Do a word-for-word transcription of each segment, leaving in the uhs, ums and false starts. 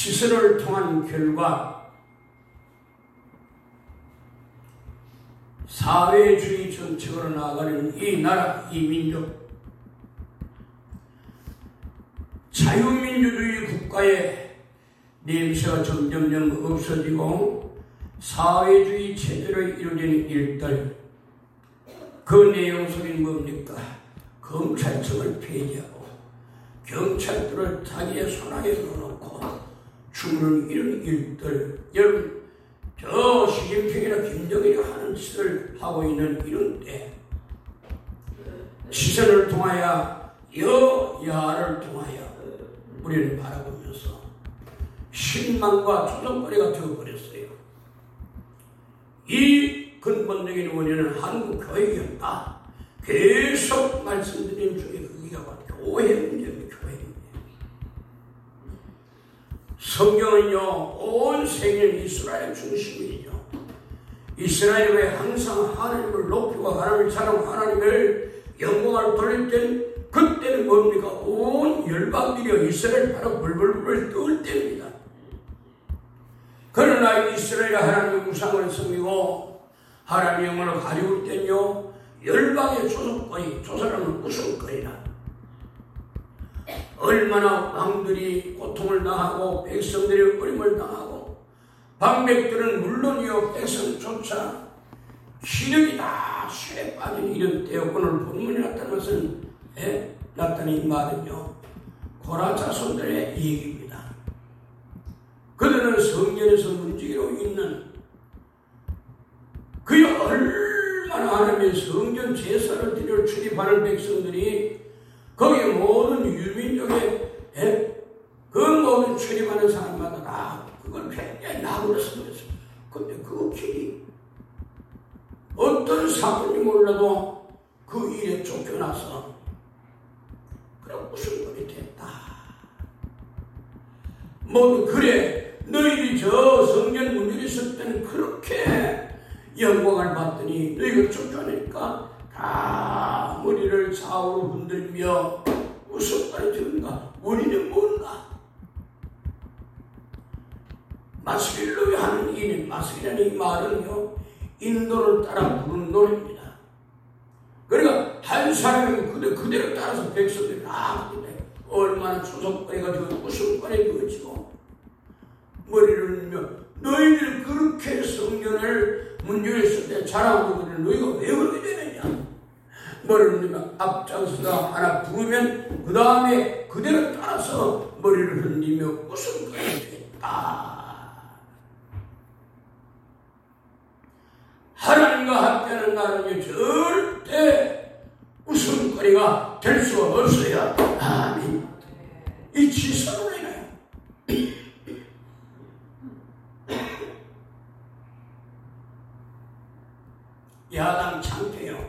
시선을 통한 결과 사회주의 정책으로 나아가는 이 나라, 이 민족, 자유민주주의 국가의 냄새가 점점점 없어지고 사회주의 체제로 이루어지는 일들, 그 내용 속에는 뭡니까? 검찰청을 폐지하고 경찰들을 자기의 손아에 넣어놓고 죽는 이런 일들, 여러분 저 시진핑이나 김정일이 하는 짓을 하고 있는 이런 때 시선을 통하여 여야를 통하여 우리를 바라보면서 실망과 조정거리가 되어버렸어요. 이 근본적인 원인은 한국 교육이었다. 계속 말씀드린 중에 그게 바로 교회 문제입니다. 교회 문제. 성경은요, 온 세계는 이스라엘 중심이죠. 이스라엘이 왜 항상 하나님을 높이고 하나님을 사랑하고 하나님을 영광을 돌릴 땐 그때는 뭡니까? 온 열방들이 이스라엘 바로 벌벌벌 떠올 때입니다. 그러나 이스라엘이 하나님의 우상을 섬기고 하나님의 영광을 가리울 때는요, 열방의 조선거리, 조선은 우선거리라. 얼마나 왕들이 고통을 당하고 백성들이 어림을 당하고 방백들은 물론이요 백성조차 시력이 다 쇠에 빠진 이런 때요. 오늘 본문에 나타난 것은 예? 나타난 이 말은요 고라 자손들의 얘기입니다. 그들은 성전에서 문지기로 있는 그의 얼마나 하나님의 성전 제사를 드려 출입하는 백성들이 거기 모든 유민족의 예? 그 모든 출입하는 사람마다 다 그걸 굉장히 낙으로 섬겼습니다. 근데 그 길이 어떤 사건이 몰라도 그 일에 쫓겨나서 그럼 무슨 일이 됐다. 뭐 그래 너희들이 저 성전 문을 있을 때는 그렇게 영광을 받더니 너희가 쫓겨내니까 다 머리를 좌우로 흔들며 무슨 말이 들은가? 원인은 뭔가? 마스릴로 하는 이 마스리라는 이 말은요 인도를 따라 부르는 노래입니다. 그러니까 한 사람이 그대, 그대로 따라서 백성들이 다 그때 얼마나 조성거리가 되고 웃음거리 되어지고 머리를 흔들며 너희들 그렇게 성전을 문제했을 때 자랑하고 그래 너희가 왜 그렇게 되느냐? 머리를 흔들며 앞장서서 하나 부르면 그 다음에 그대로 따라서 머리를 흔들며 웃음거리 됐다. 하나님과 함께하는 나라는 절대 웃음거리가 될 수 없어요. 아멘. 이 지선으로 인하여 야당 창피해요.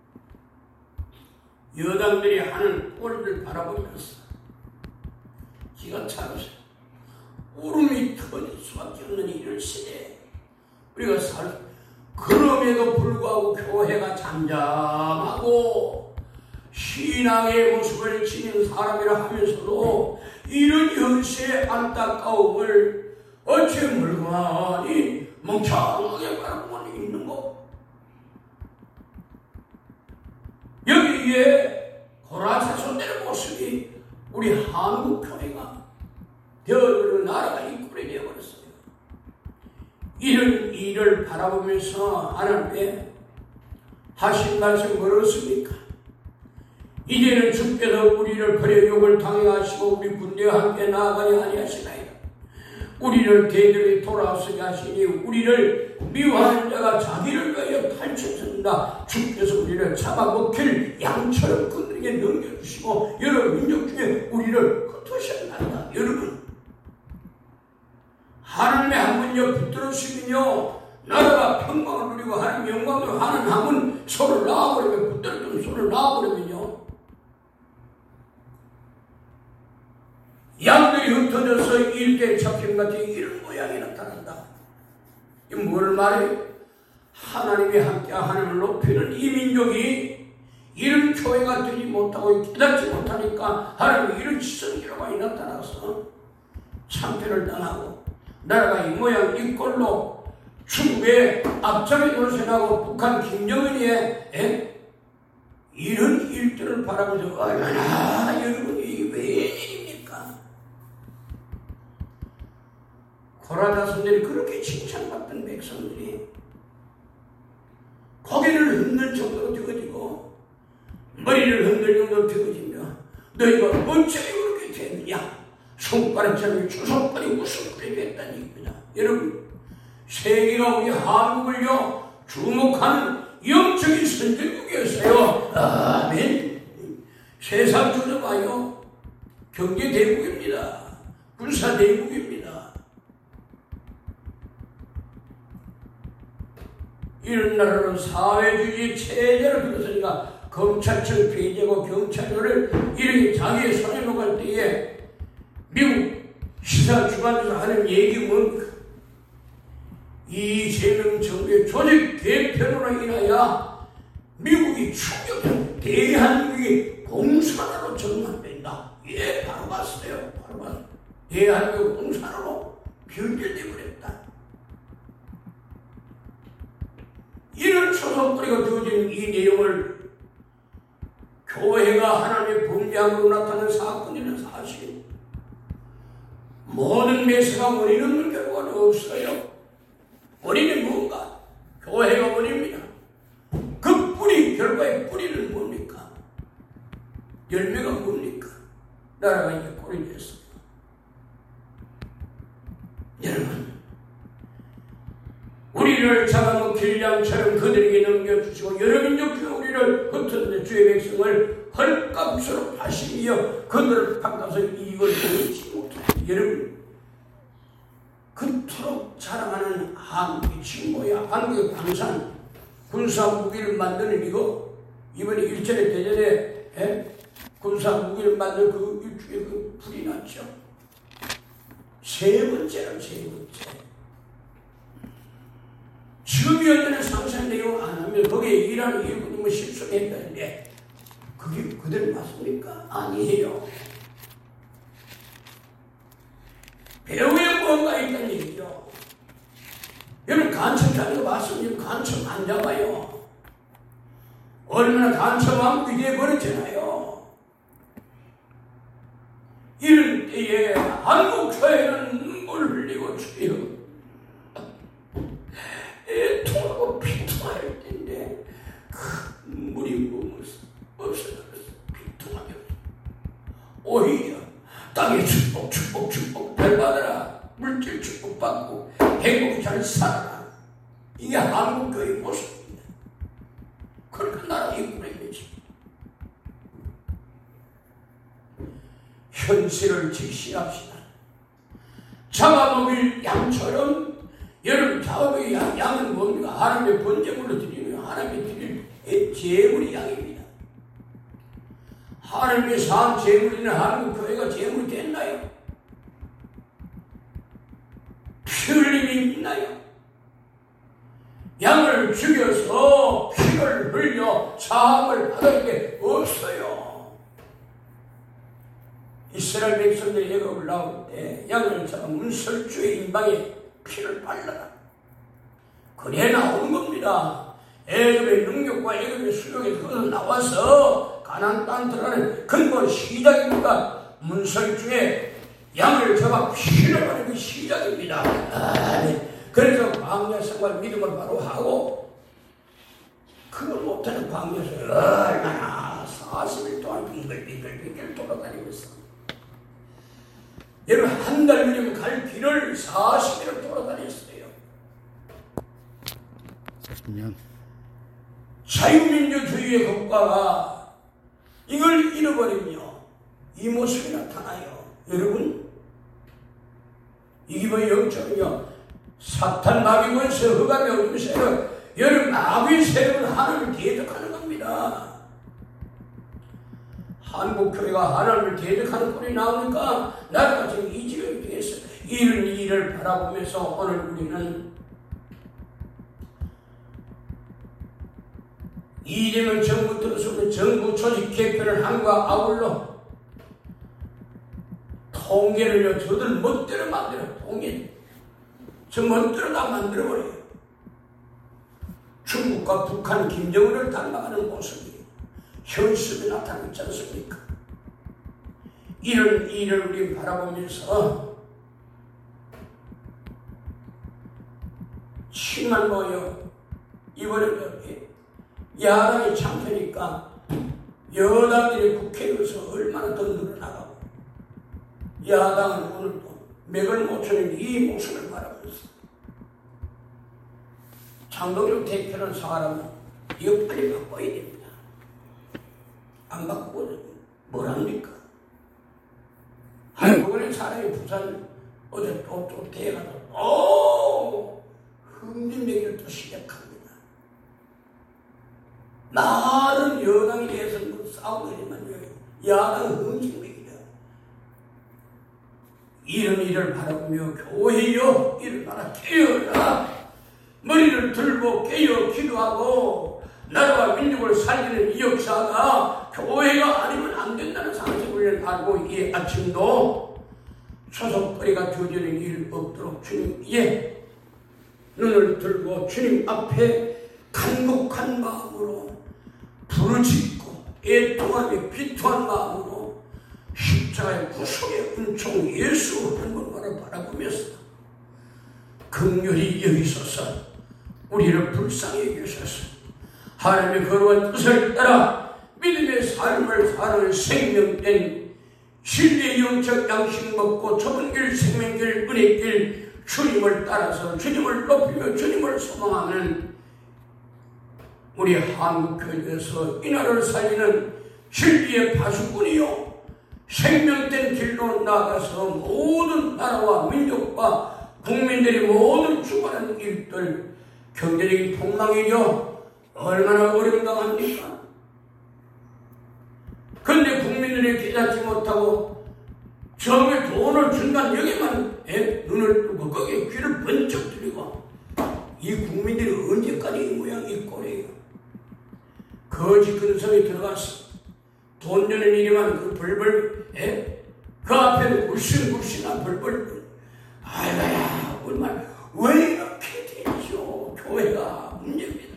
여당들이 하는 꼴을 바라보면서 기가 차서 울음이 터질 수밖에 없는 이런 시대에 우리가 살 그럼에도 불구하고 교회가 잠잠하고 신앙의 모습을 지닌 사람이라 하면서도 이런 현실의 안타까움을 어찌 물건이 멍청하게 바라보고 있는 것. 여기에 고라 자손들의 모습이 우리 한국 교회가 되어버리는 나라가 이 꼴이 되어버렸어요. 이런 일을 바라보면서 하나님께 하신 말씀 뭐였습니까? 이제는 주께서 우리를 버려 욕을 당해하시고 우리 군대와 함께 나아가려 아니하시나이다. 우리를 대들에 돌아서게 하시니 우리를 미워하는 자가 자기를 위하여 탈출한다. 주께서 우리를 잡아먹힐 양처럼 그들에게 넘겨주시고 여러 민족 중에 우리를 흩으셨나이다. 여러분 하나님의 한분요 붙들으시면요 나라가 평강을 누리고 하나님의 영광을 하는 한분 손을 놔버리면 붙들었던 손을 놔버리면요 양들이 흩어져서 일개 잡힘같이 이런 모양이 나타난다. 이건 뭘 말해요? 하나님이 함께 하나님을 높이는 이 민족이 이런 교회가 되지 못하고 깨닫지 못하니까 하나님이 이런 지성이라고 많이 나타나서 참패를 당하고 나라가 이 모양 이 꼴로 중국의 앞장에 노선하고 북한 김정은의 에? 이런 일들을 바라보죠. 얼마나 여러분 이게 웬일입니까? 고라다손들이 그렇게 칭찬받던 백성들이 고개를 흔들 정도로 되어지고 머리를 흔들 정도로 되어지며 너희가 어찌 그렇게 됐느냐? 손가락자를 주석거리 웃음거리 됐다는 얘기입니다. 여러분 세계가 우리 한국을요 주목하는 영적인 선진국이었어요. 아멘. 세상 조져봐요. 경제 대국입니다. 군사 대국입니다. 이런 나라는 사회주의 체제를 들었으니까 검찰청 폐지하고 경찰을 이렇게 자기의 손에 놓을 때에 미국 시사 주관에서 하는 얘기 뭡니까? 이재명 정부의 조직 개편으로 인하여 미국이 충격적 대한민국이 공산화로 전환된다. 예, 바로 봤어요. 바로 봤어요. 대한민국 공산화로 변질돼 버렸다. 이런 소속거리가 되어진 이 내용을 교회가 하나님의 범죄함으로 나타난 사건이라는 사실, 모든 매세가 원인 없는 결과는 없어요. 원인이 뭔가? 교회가 원인입니다. 그 뿌리, 결과의 뿌리는 뭡니까? 열매가 뭡니까? 나라가 이제 꼴이 됐습니다. 여러분, 우리를 잡아먹힐 양처럼 그들에게 넘겨주시고 여러 민족 중 우리를 흩어진 주의 백성을 헐값으로 파시며 그들을 바꿔서 이익을 보이지 못합니다. 여러분, 그토록 자랑하는 한국의 칭호야, 한국의 광산, 군사 무기를 만드는 이거, 이번에 일전에 대전에 에? 군사 무기를 만드는 그 일주에 그 불이 났죠. 세 번째는 세 번째. 지금 연전에 상세한 내용 안 하면 거기에 일하는 일꾼이 뭐 실수했다는데 그게 그대로 맞습니까? 아니에요. 배후에 뭔가 있다는 얘기죠. 여러분 간첩 잡는 거 맞습니까? 간첩 안 잡아요. 얼마나 간첩하면 그게 버렸잖아요. 이럴 때에 한국 교회는 눈물 흘리고 주여 애통하고 비통할 텐데 그 눈물이 뭐뭐서 없어졌어. 비통하며 오히려 땅의 축복 축복 축복 별 받아라. 물질 축복 받고 행복히 잘 살아라. 이게 한국교회의 모습입니다. 그러니까 나라 이끌어야 되지. 현실을 직시합시다. 잡아먹일 양처럼 여러분 잡아먹일 양, 양은 뭡니까? 하나님의 번제물로 드리면 하나님의 드릴 제물이 양입니다. 하나님의 산 제물이나 하나님 교회가 제물이 됐나요? 피 흘림이 있나요? 양을 죽여서 피를 흘려 사함을 받을 게 없어요. 이스라엘 백성들이 애굽을 나올 때 양을 잡아 문설주의 인방에 피를 발라라. 그래 나온 겁니다. 애굽의 능력과 애굽의 수력에 그것서 나와서 가나안 땅 들어가는 근본 시작입니다. 문설주의 양을 잡아 피를 바르는 그 시작입니다. 아, 네. 그래서 광야 생활 믿음을 바로 하고 그걸 못하는 광야에서 얼마나 사십 일 동안 빙글빙글빙글 돌아다니고 있어. 여러분 한 달 걸리면 갈 길을 사십 일을 돌아다녔어요. 사십 년. 자유민주주의의 국가가 이걸 잃어버리며 이 모습이 나타나요. 여러분 이게 뭐 영적이요. 사탄 마귀 권세 흑암의 어둠 세력, 여러분 마귀의 세력은 하나님을 대적하는 겁니다. 한국교회가 하나님을 대적하는 꼴이 나오니까 나라가 지금 이 지경이 되겠어요. 이런 일을 바라보면서 오늘 우리는 이재명 정부 들어서는 정부 조직 개편을 함과 아울러 통계를요, 저들 멋대로 만들어, 통계. 저 멋대로 다 만들어버려요. 중국과 북한, 김정은을 닮아가는 모습이 현실에 나타나고 있지 않습니까? 이런 일을 우리 바라보면서 침만 모여 이번에 이렇게 야당이 참패니까 여당들이 국회에서 얼마나 더 늘어나가고 야당은 오늘도 맥을 못 추는 이 모습을 바라보고 있습니다. 장동혁 대표는 사람은 이거 빨리 바꿔야 됩니다. 안 바꾸고 뭘 합니까? 한국의 사람이 부산 어제 또, 또 대가서 오 흥진맹이를 또 시작합니다. 나는 여당에 대해서는 뭐 싸우더니만요. 야당 흥진맹이다. 이런 일을 바라보며 교회여 일어나라 깨어라. 머리를 들고 깨어 기도하고 나라와 민족을 살리는 이 역사가 교회가 아니면 안 된다는 상식을 알고 이 아침도 소속거리가 저지른 일 없도록 주님께 눈을 들고 주님 앞에 간곡한 마음으로 부르짖고 애통하며 비통한 마음으로 십자가의 구속의 은총 예수 한 분만을 바라보면서 긍휼히 여기소서 우리를 불쌍히 여기소서 하나님의 거룩한 뜻을 따라 믿음의 삶을 사는 생명된 진리의 영적 양식 먹고 좁은 길 생명길 은혜길 주님을 따라서 주님을 높이며 주님을 소망하는 우리 한국교회에서 이 나라를 살리는 진리의 파수꾼이요 생명된 길로 나아가서 모든 나라와 민족과 국민들이 모든 주관하는 일들 경제적인 폭망이죠. 얼마나 어려운당합니까? 그런데 국민들이 깨닫지 못하고 정의 돈을 준다는 여기만 에, 눈을 뜨고 거기에 귀를 번쩍 들이고 이 국민들이 언제까지 이 모양 이 꼴이에요. 거짓 근성에 들어가서 돈 주는 일이만 그 벌벌 에? 그 앞에는 굴신굴신한 벌벌 아이고야 얼마나 왜 이렇게 되죠? 교회가 문제입니다.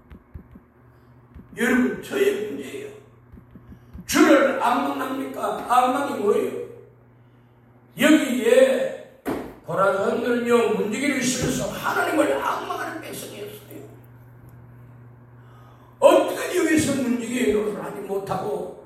여러분 저의 문제예요. 주를 안 만납니까? 안 만이 뭐예요? 여기에 고라선들은요 문지기를 실어서 하나님을 악망하는 백성이었어요. 어떻게 여기서 문지기의 노릇을 하지 못하고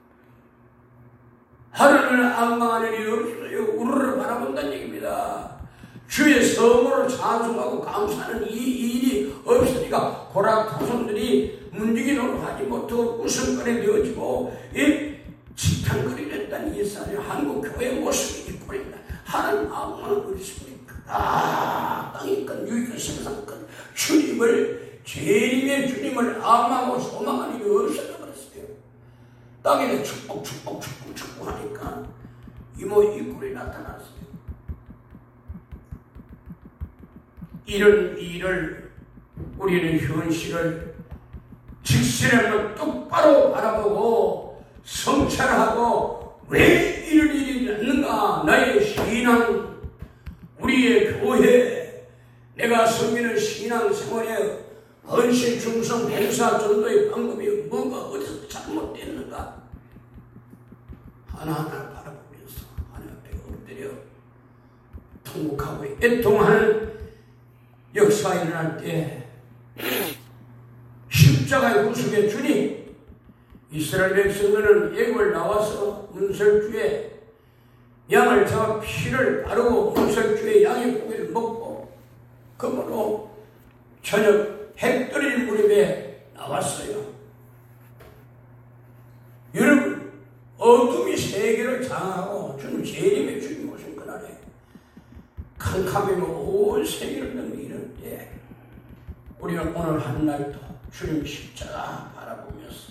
하나님을 악망하는 일이 없어요. 우리를 바라본다는 얘기입니다. 주의 성호를 찬송하고 감사하는 이 일이 없으니까 고라 자손들이 문지기 노릇하지 못하고 웃음거리 되어지고 이 지탄거리 됐다는 이 사람이 한국 교회의 모습이 이 꼴입니다. 하나님 악망을 어디 있습니까? 아 땅이건 유익한 생산건 주님을 재림의 주님을 악망하고 소망하는 일이 없어져 버렸어요. 땅에 축복 축복 축복 축복하니까 이모 이 꼴이 나타났어요. 이런 일을 우리는 현실을 직실함으로 똑바로 바라보고 성찰하고 왜 이런 일이 났는가? 나의 신앙, 우리의 교회, 내가 섬기는 신앙생활에 헌신, 충성, 행사, 전도의 방법이 뭐가 어디서 잘못됐는가? 하나하나 바라보면서 하나님 앞에 엎드려 통곡하고 애통하는 역사가 일어날 때 십자가의 구속의 주님 이스라엘 백성들은 애굽을 나와서 문설주에 양을 잡아 피를 바르고 문설주에 양의 고기를 먹고 그러므로 저녁 해 떨어질 무렵에 나왔어요. 여러분 어둠이 세계를 장하고 주님 재림의 주님 오신 그날에 캄캄이며 온 세계를 넘기는 때 우리가 오늘 한날도 주님 십자가 바라보면서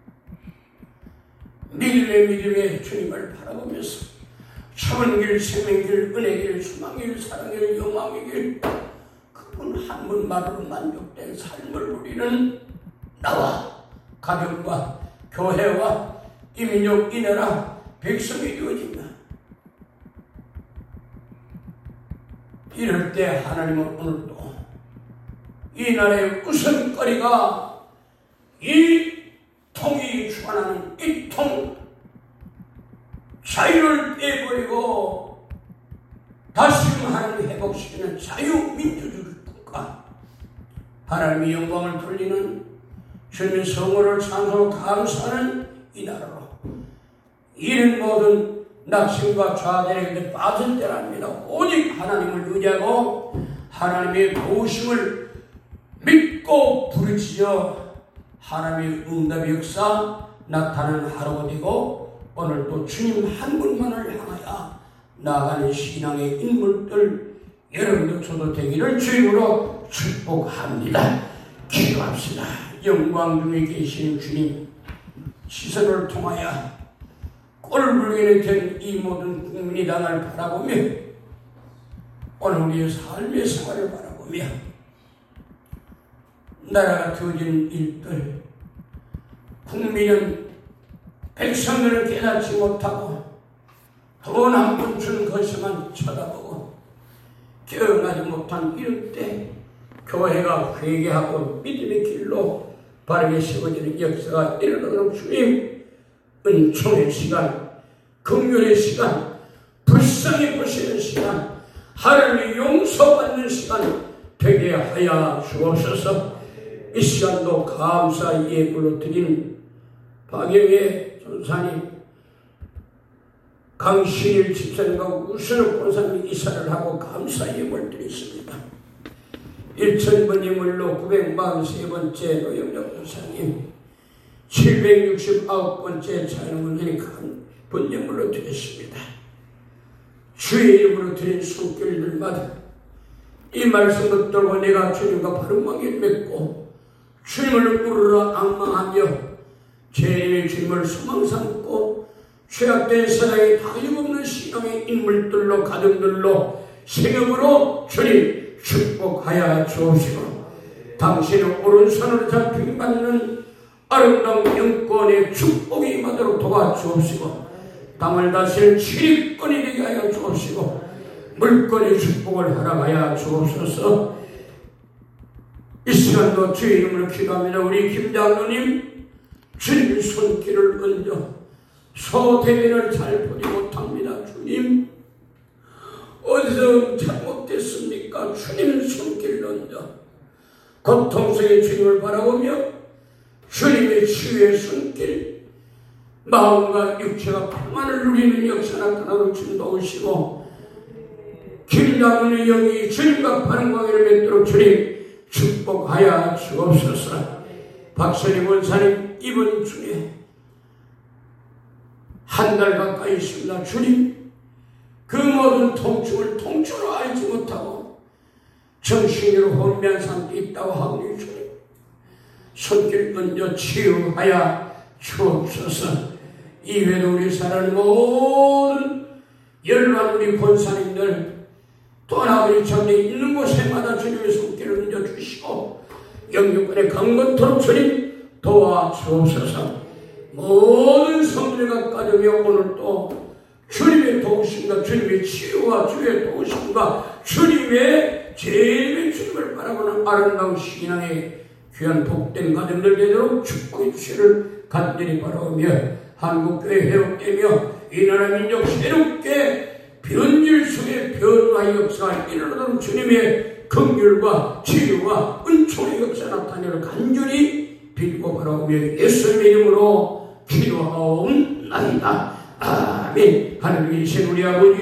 믿음의 믿음의 주님을 바라보면서 참은 길, 생명길, 은혜길, 수망길, 사랑길, 영광의 길 그분 한 분만으로 만족된 삶을 우리는 나와 가정과 교회와 이 민족 이 나라 백성이 되어진다. 이럴 때 하나님은 오늘도 이 나라의 우선거리가 이 통이 주관하는 이 통 자유를 빼버리고 다시금 하나님 회복시키는 자유민주주의 국가, 하나님의 영광을 돌리는 주님의 성호를 찬송하고 감사하는 이 나라로 이런 모든 낙심과 좌절에 빠질 때는 아닙니다. 오직 하나님을 의지하고 하나님의 도우심을 믿고 부르짖어 하나님의 응답의 역사 나타나는 하루가 되고, 오늘도 주님 한 분만을 향하여 나아가는 신앙의 인물들 여러분들 저도 되기를 주님으로 축복합니다. 기도합시다. 영광 중에 계신 주님, 시선을 통하여 꼴불견이 된 이 모든 국민이 당을 바라보며 오늘 우리의 삶의 생활을 바라보며 나라가 되어진 일들, 국민은 백성들을 깨닫지 못하고 돈 한 푼 준 것만 쳐다보고 깨어나지 못한 이럴 때 교회가 회개하고 믿음의 길로 바르게 세워지는 역사가 일어나도록 주님 은총의 시간, 긍휼의 시간, 불쌍히 보시는 시간, 하나님의 용서받는 시간 되게 하여 주옵소서. 이 시간도 감사 예물로 드린 박영애 전사님, 강신일 집사님과 우선을 권사님이 이사를 하고 감사 예물 드렸습니다. 천번 예물로 구백사십삼 번째 노영정 전사님, 칠백육십구 번째 차영원님 본 예물로 드렸습니다. 주의 이름으로 드린 손길들마다 이 말씀 붙들고 내가 주님과 바른 관계를 맺고 주님을 부르러 앙망하며 제 주님을 소망 삼고 죄악된 세상에 다름없는 신앙의 인물들로 가정들로 생업으로 주님 축복하여 주옵시고, 당신의 오른손으로 잡히게 받는 아름다운 영권의 축복이 임하도록 도와주옵시고, 땅을 다스릴 지휘권이 되게 하여 주옵시고, 물권의 축복을 허락하여 주옵소서. 이 시간도 주의 이름으로 기도합니다. 우리 김장로님 주님의 손길을 얹어 소대변을 잘 보지 못합니다. 주님 어디서 잘못됐습니까? 주님 손길을 얹어 고통 속에 주님을 바라보며 주님의 치유의 손길, 마음과 육체가 평안을 누리는 역사 나타나도록 주님 도우시고, 김장로의 영이 주님과 바른 관계를 맺도록 주님 축복하여 주옵소서. 박선희 원사님 이번 주에 한 달 가까이 있습니다. 주님 그 모든 통증을 통증으로 알지 못하고 정신으로 혼미한 상태에 있다고 하오니 주님 손길 얹어 치유하여 주옵소서. 이외에도 우리 사랑하는 모든 열반 우리 권사님들 또한 아버지 전에 있는 곳에마다 주님의 손길을 얹어 주시고 영육간에 강건토록 주님 도와주옵소서. 모든 성도들과 가정며 오늘도 주님의 도우심과 주님의 치유와 주의 도우심과 주님의 제일의 주님을 바라보는 아름다운 신앙의 귀한 복된 가정들 되도록 축복해 주시를 간절히 바라오며, 한국교회 회복되며 이 나라 민족 새롭게 변질 속에 변화의 역사가 일어나도록 주님의 긍휼과 치유와 은총의 역사 나타내를 간절히 빌고 바라오며 예수님의 이름으로 기도하옵나이다. 아멘. 하늘에 계신 우리 아버지